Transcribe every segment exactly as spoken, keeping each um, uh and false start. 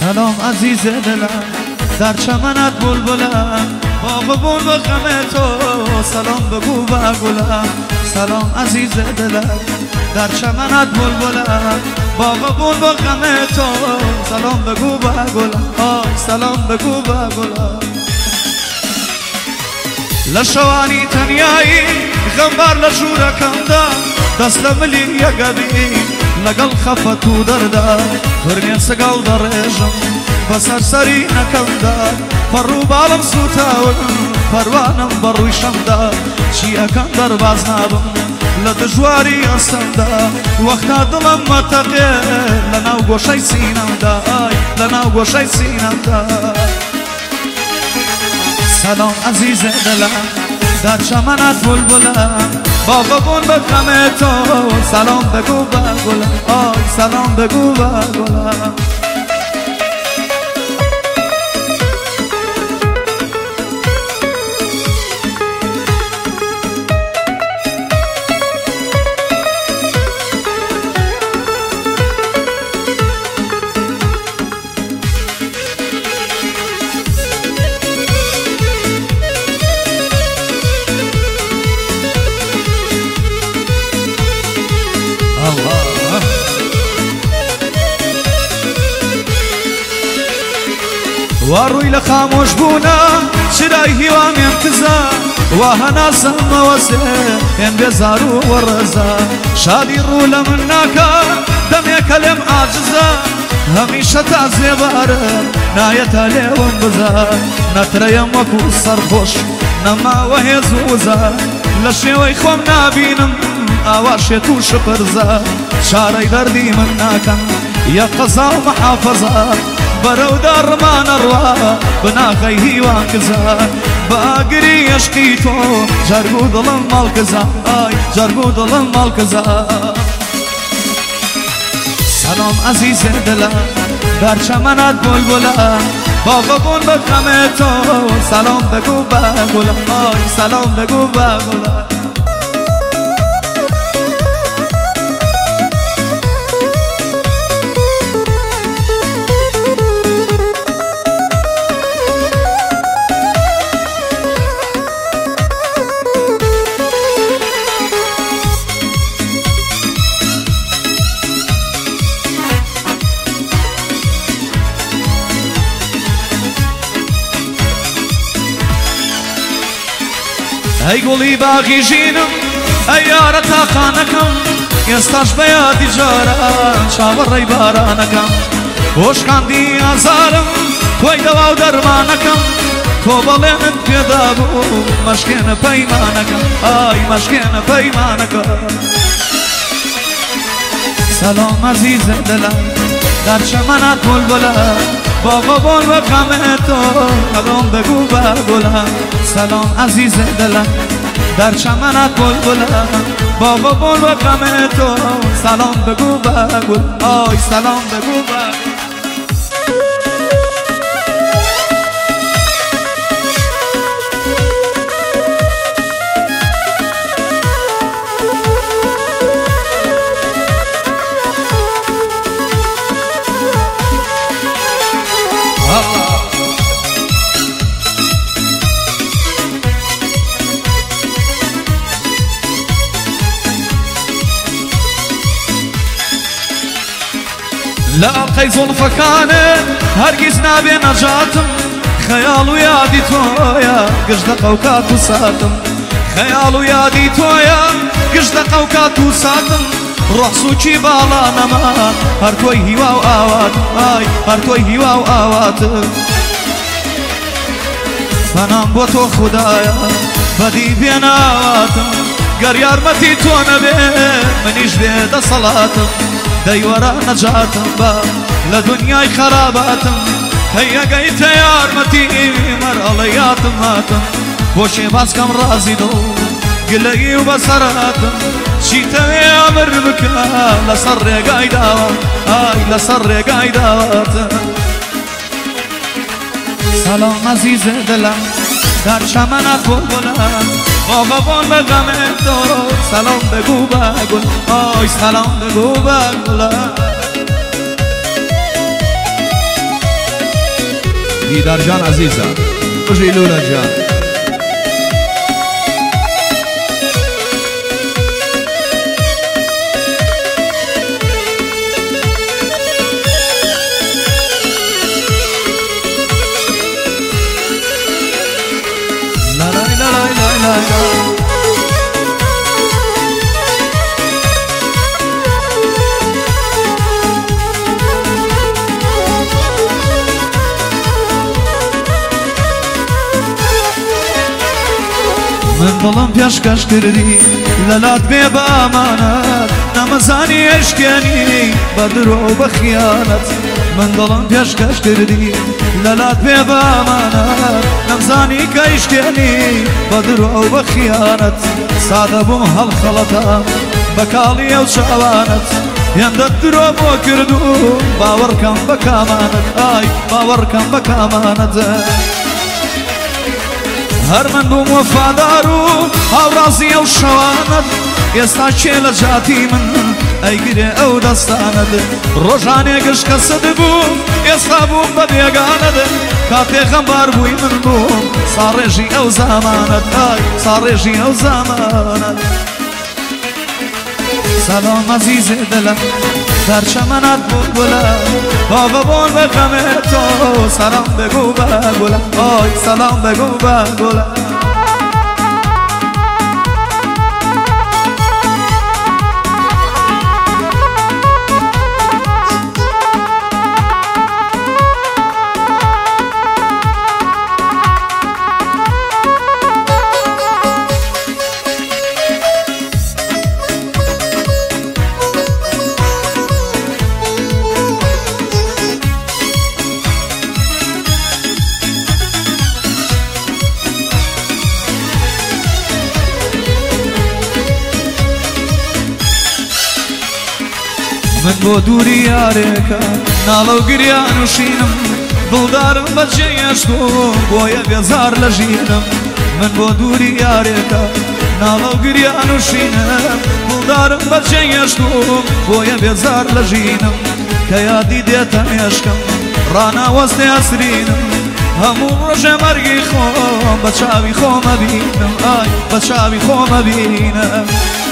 سلام عزیز دلم در چمنت بلبلم باغبون به غم تو سلام بگو به گلم. سلام عزیز دلم در چمنت بلبلم باغبون به غم تو سلام بگو به گلم. آی سلام بگو به گلم. لشوانی تنیایی غمبار لشورکم دا دست لملی یگبی لگل خفتو دردا فرنین سگل درجم بسر سری نکم دا فرو بالم سوتاون پروانم بروی شمدا چی اکم در باز نابم لدجواری استم دا وقتا دلم متقه لناو گوشای سینم دا لناو گوشای سینم دا. سلام عزیز دلم در چمنت بلبلم باغبون به غم تو سلام بگو به گلم. آی سلام بگو به گلم. واروی لخاموش بونا شرای هیوام انتزا واهنا سم وسه ان بزارو ورزا شادی رو لمن ناکا دمی کلم عاجزا همیشه تازه بارم نایت علیهم بزا نتریم وکو سرخوش نما وهی زوزا لشیوی خوم نابینم آواشی تو شپرزا شارای دردی من ناکم یا قضا و محافظا برو در ما نروا بناخی هیوان کزا باقری عشقی تو جرگو دلم مال کزا آی جرگو دلم مال کزا. سلام عزیز دلم در چمنت بلبلم باغبون به غم تو سلام بگو به گلم. آی سلام بگو به گلم. ای گلی باقی جینم ای یارا تاقانکم یستاش بیادی جاران چاور ری بارانکم وشکاندی آزارم توی دواو درمانکم تو بلند پیدا بو مشکن پیمانکم آی مشکن پیمانکم. سلام عزیز دلم در چمنت بلبلم باغبون به غم تو سلام بگو به گلم. سلام عزیز دلم در چمنت بلبلم باغبون به غم تو سلام بگو به گلم. آی سلام بگو به لاقی زلفکانه هرگز نبی نجاتم خیال و یادی تویا گشت قوکات و ساتم خیال و یادی تویا گشت قوکات و ساتم روح سوچی بالا نما هر توی هیوا و آوات آی هر توی هیوا و آواتم فنام بو تو خدایا بدی بین آواتم گر یارمتی تو نبی منیش بید صلاتم دیوارا نجاتم با لدنیای خراباتم هیا گیت یارمتی مرعلیاتم هاتم بوشی باز کم رازی دو گلهی و بسراتم چیتوی امر بکا لسر رگای داوات آی لسر رگای داواتم. سلام عزیز دلم در چمنت بلبلم باغبون به غم تو سلام بگو به گل. آی سلام بگو به گل. دیدار جان عزیزە بژی لولا جان من دڵم پێشکەش کردی لەلات بێ بە ئامانەت نەمەزانی ئەشکێنی بە درۆ و بە خیانەت من دڵم پێشکەش کردی لەلات بێ بە ئامانەت نەمزانی کە ئیشکێنی بە درۆ و بە خیانەت سادە بووم هەڵخەڵەتە بە کاڵی ئەو چاوانەت هێندەت درۆ بۆ کردو باوەڕکەم بە کامانەت ئای باوەڕکەم بە کامانەت هەر من بووم وەفادار و هاوڕازی ئەو شەوانت ئێستا چێ لە جاتی من ئەیگرێ ئەو دەستانت ڕۆژانێ گشت کەسەد بوو ئێستا بووم بە بێگانت کاتێ غەمبار بووی من بووم ساڕێژی ئەو زامانت ئای ساڕێژی ئەو زامانت سەلام عەزیزێ دڵە در چمنت بلبلە بابا بول به غم تو سلام بگو به گلم آی سلام بگو به گلم من بۆ دووری یارێکە ناڵە و گریان و شینم دڵدارم بەجێ هێشتوم بۆیە بێزار لە ژینم من بۆ دووری یارێکە ناڵە و گریان و شینم دڵدارم بەجێ هێشتوم بۆیە بێزار لە ژینم کە یادی دێتە مێشکم ڕاناوەستێ ئەسرینم هەموو ڕۆژێ مەرگی خۆم بە چاوی خۆمە بینم ئای بە چاوی خۆمە بینم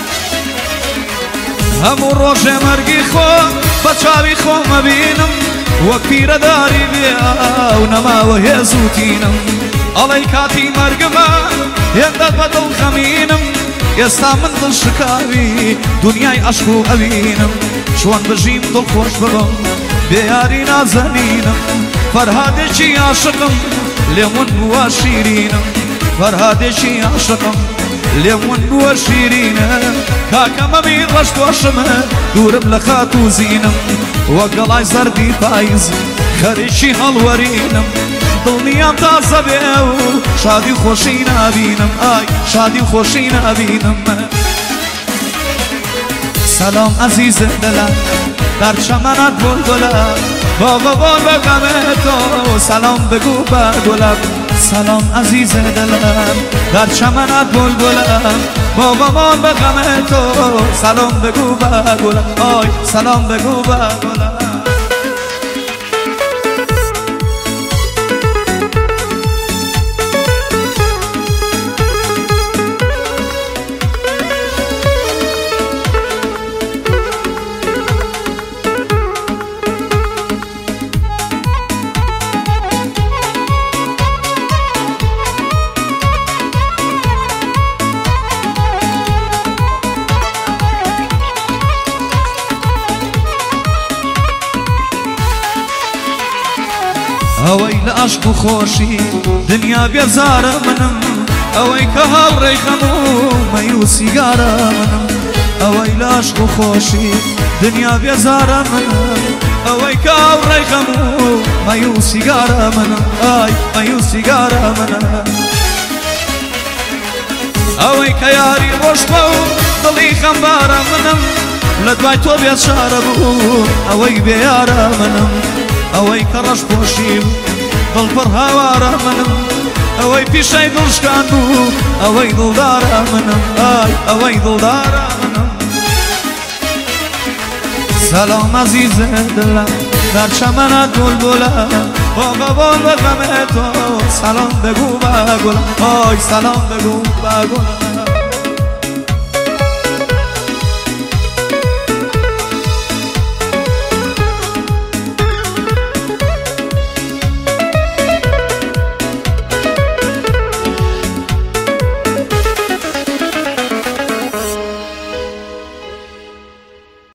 هەموو ڕۆژێ مەرگی خۆم بە چاوی خۆمە بینم وەک پیرەداری بێ و نەماوە هێز و تینم ئەڵەی کاتی مەرگمە هێندەت بە دڵ خەمینم ئێستا من دڵ شکاوی دنیای عەشق و ئەوینم چۆن بژیم دڵخۆش ببم بێ یاری نازەنینم فەرهادێکی عاشقم لێمون بووە شیرینم فەرهادێکی عاشقم لێمون بووە شیرینە کاکەمەمی ڕەشتۆشمە دوورم لە خات و زینم وەک گەڵای زەردی پاییز خەریکی هەڵوەرینم دڵنیام تازە بێ و شادی و خۆشی نابینم ئای شادی و خۆشی نابینم سەلام عەزیزە دڵە در چەمەنت بولبولە بابا بۆ بە غەمێ تۆ سەلام بگو بە گوڵم سلام عزیزە دلم در چمنت بلبلم بابا بول به غم تو سلام بگو به گلم آی سلام بگو به گلم ئەوەی لە عەشق و خۆشی دنیا بێزارە منم ئەوەی کە هاوڕێی خەم و مەیوسی گارە منم ئەوەی لە عەشق و خۆشی دنیا بێزارە منم ئەوەی کە هاوڕێی خەم و مەیوسی گارە منم ئای مەیوسی گارە منم ئەوەی کە یاری ڕۆژبە و دڵی خەمبارە منم لە دوای تۆ بێچارە بوو ئەوەی بێیارە منم ئەوەی کە ڕەش پۆشی و دڵپڕ هاوارە منم ئەوەی پیشەی دڵشکان بوو ئەوەی دڵدارە منم ئای ئەوەی دڵدارە منم سەلام عەزیزە دڵم در چمنت بلبلم با قبال و غم تو سلام بگو به گلم آی سلام بگو به گلم